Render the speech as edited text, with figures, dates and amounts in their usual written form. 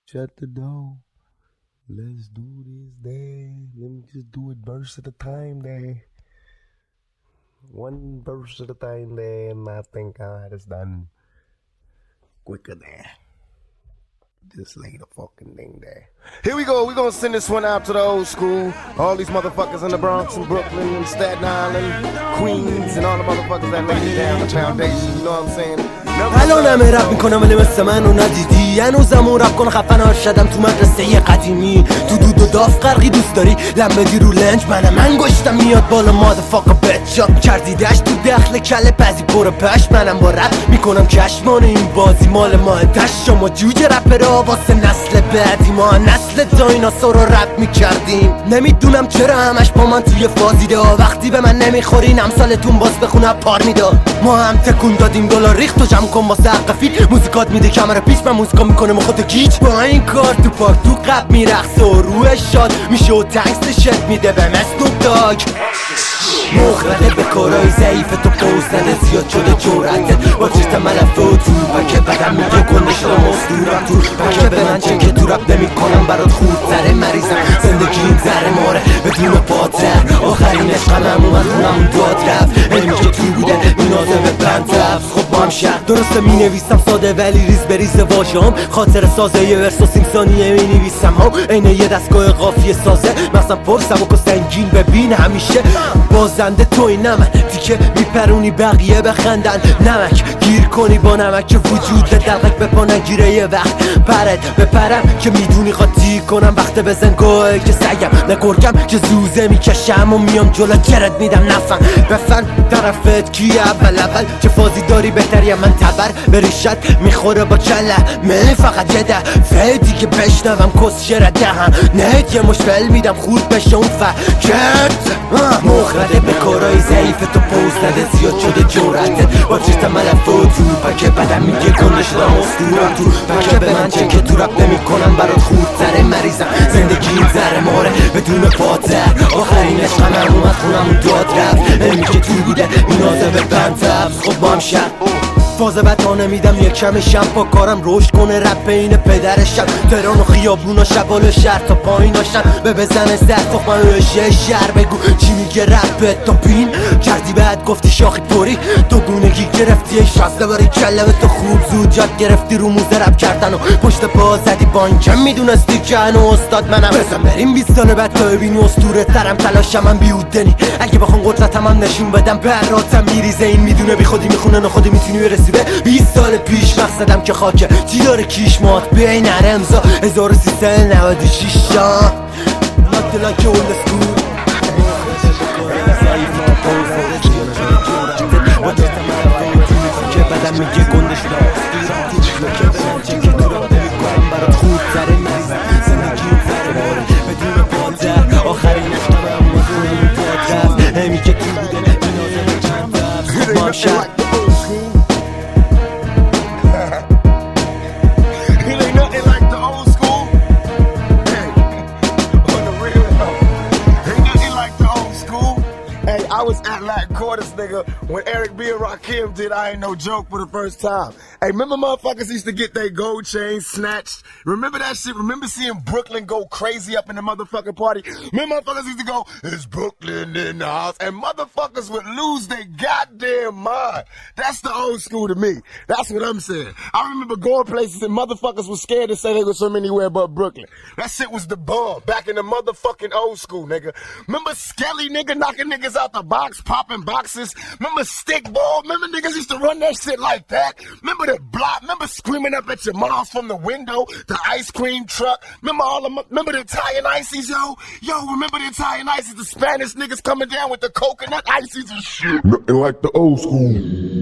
Shut the door. Let's do this, Dad. Let me just do it verse at a time, Dad. One verse at a time, Dad, and I think I had it done quicker, Dad. Just lay the fucking thing there. Here we go. We're gonna send this one out to the old school. All these motherfuckers in the Bronx and Brooklyn and Staten Island, Queens, and all the motherfuckers that laid it down, the foundation. You know what I'm saying? الانم رپ میکنم ولی مثل منو ندیدی. هنوزم اون رپ کن خفن شدم تو مدرسه قدیمی. تو دود و داف غرقی دوست داری لم بدی رو لنج. منم انگشتم میاد بالا مادرفاکر بچاپ کردیدش تو دخل کله پزی پر پش. منم با رپ میکنم کشمان این بازی مال ما تش. شما جوجه رپرها واسه نسل بعدی، ما نسل دایناسور رو رپ میکردیم. نمیدونم چرا همش با من توی فازیده ها. وقتی به من نمیخورین امثالتون باز بخونم پار میداد. ما هم تکون دادیم دلار ریخت و جمع کن با سقفیت. موزیکات میده کمر پیش من موزیکا میکنم خودت گیج. با این کار تو پاک تو قب میرقصه و روح شاد میشه و تنگست شت میده به مسنوب داگ. مخرده به کارای ضعیف تو پوز نده زیاد شده جورتت. با چشت ملفه و تو بکه بدم میگه گنده شدم مستورم تو بکه به من چه که تو رب نمی کنم برات خوردتره مریضم. زندگیم زره ماره بدون پاتر. آخرین عشقم اومد خونمون داد رفت. علمی که تو بوده اینازه به بند رفت. خب با هم شهر درسته می نویسم ساده ولی ریز بریز واشام. خاطر سازه یه ورس و سیمسانیه می نویسم ها. اینه یه دستگاه قافیه سازه مثلا پرسم و سنگین ببین همیشه بازنده توی نمن دیگه میپرونی بقیه بخندن. نمک گیر کنی با نمک وجود دلقک به پا نگیره یه وقت پرت بپرم که میدونی قاطی کنم. وقت بزن گوه که سگم نگرگم که زوزه میکشم و میام جلو جرد میدم نفهم بفن طرفت کی اول چه فازی داری بهتری من تبر به ریشت میخوره با کلمه فقط یه دفعه دیگه بشنوم کس شره دهم نهت یه مشفل میدم خورد بشه اون فکت. مخرده به کارای ضعیف تو پوز نده زیاد شده جورتت. با چشت ملفه و تو پکه بدم میگه گنده شدم مستورم تو پکه به من چه که تو رب نمی کنم برات خوردتره مریضم. زندگیم زره ماره بدون پاتر. آخرین عشقم اومد خونمون داد رفت. علمی که تو بوده اینازه به بند رفت. خب با هم شد فاز بتا نمیدم یک کمشم با کارم رشد کنه رپ این پدرشم. تهران و خیابون و شبال شهر تا پاییناشم به بزنه سر تخمه شهر. بگو چی میگه رپ تا پین کردی بعد گفتی شاخی پوری دوگونگی گرفتی شازده باری کلمه تو خوب زود جاد گرفتی رو موزه رپ کردن و پشت پا زدی با این که میدونستی که هنو استاد منم. بزن بریم 20 سال بعد تا ببینی اسطوره ترم تلاشم من بیودنی. اگه بخوام قدرتم هم نشون بدم براتم میریزه. این میدونه بی خودی میخونه نخودی میتونی برسی به 20 سال پیش. مقصدم که خاکه چی داره کیش مات بین رمزا 1396 Not the like old school. که بدم میگه گنده شدم که به من چه که تو را نمیکنم برات خوردتره مریضم. زندگیم زره ماره بدون پاتر. آخرین عشقم اومد خونمون داد رفت. همی که تو بوده جنازه به چند رفت. خب ما هم شد I was at Latin Quarters, nigga, when Eric B and Rakim did I Ain't No Joke for the first time. Hey, remember motherfuckers used to get their gold chains snatched? Remember that shit? Remember seeing Brooklyn go crazy up in the motherfucking party? Remember motherfuckers used to go, it's Brooklyn in the house, and motherfuckers would lose their goddamn mind. That's the old school to me. That's what I'm saying. I remember going places and motherfuckers was scared to say they was from anywhere but Brooklyn. That shit was the bomb back in the motherfucking old school, nigga. Remember Skelly, nigga, knocking niggas out the box, popping boxes. Remember stickball? Remember niggas used to run that shit like that? Remember the block? Remember screaming up at your moms from the window? The ice cream truck? Remember the Italian ices, yo? Yo, remember the Italian ices? The Spanish niggas coming down with the coconut ices and shit. Nothing like the old school.